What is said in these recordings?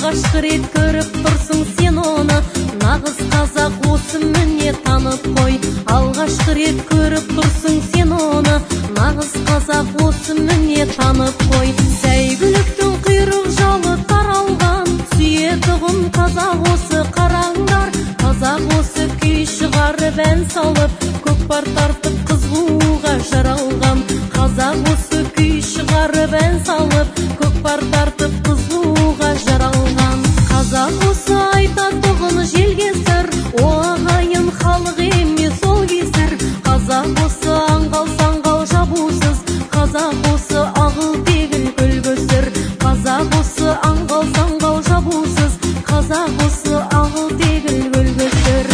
алғашқы рет көріп тұрсың сен оны, нағыз қазақ осы міне танып қой. Алғашқы рет көріп тұрсың сен оны, нағыз қазақ осы міне танып қой. Сәйгүліктің құйрық жалы таралған, сүйетұғын қазақ осы қараңдар. Қазақ осы күй шығарып ән салып, көкпар тартып қыз қууға жаралған. Қазақ осы күй шығарып ән салып, көкпар тартып қыз қууға жаралған. Қазақ осы айтатұғын желгесір, о ағайын халық емес ол кесір. Қазақ осы аңғал-саңғал жабусыз, қазақ осы ағыл тегіл көлгөсір. Қазақ осы аңғал-саңғал жабусыз, қазақ осы ағыл тегіл көлгөсір.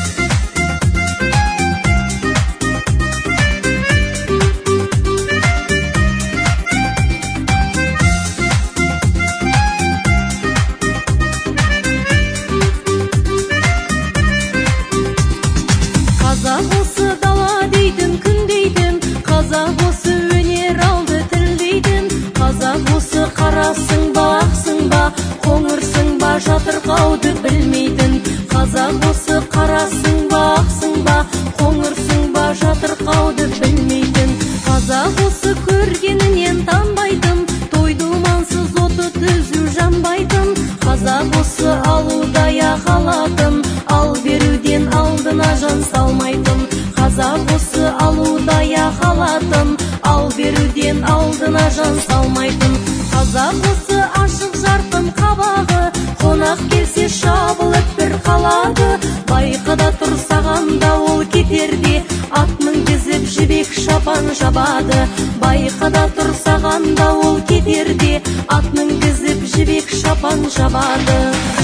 Қазақ осы дала дейтін күн дейтін, қазақ осы өнер алды тіл дейтін. Қазақ осы қарасың ба, ақсың ба, қоңырсың ба, жатырқауды білмейтін. Қазақ осы қарасың ба, ақсың ба, қоңырсың ба, жатырқауды білмейтін. Қазақ осы көргенінен танбайтын, той-думансыз оты түзу жанбайтын. Қазақ осы алудая қалатын, ал беруден алдына жан салмайтын. Қазақ осы алудая қалатын, ал беруден алдына жан салмайтын. Қазақ осы ашық жарқын қабағы, қонақ келсе шабылып бір қалады. Байқада тұр сағанда ол кетерде, ат мінгізіп жібек шапан жабады. Байқада тұр сағанда ол кетерде, ат мінгізіп жібек шапан жабады.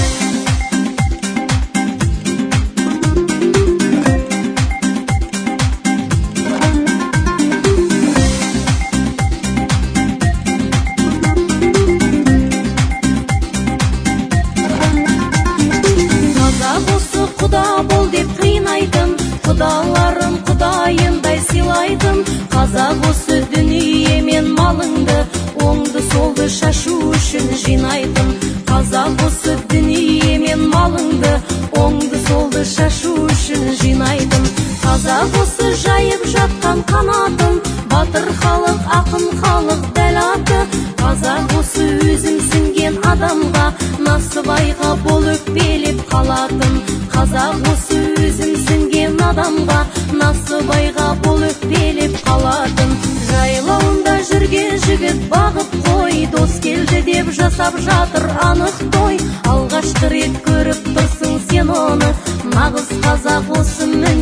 Құдаларын құдайындай сыйлайтын. Қазақ осы дүние мен малыңды, оңды солды шашу үшін жинайтын. Қазақ осы дүние мен малыңды, оңды солды шашу үшін жинайтын. Қазақ осы жайып жатқан қанатын, батыр халық, ақын халық дәл аты. Қазақ осы өзімсінген адамға, насыбайға бол өкпелеп қалатын. Қазақ осы өзімсінген адамға, насыбайға бол өкпелеп қалатын. Жайлауында жүрген жігіт бағып қой, дос келді деп жасап жатыр анық той. Алғашқы рет көріп тұрсың сен оны, нағыз қазақ осы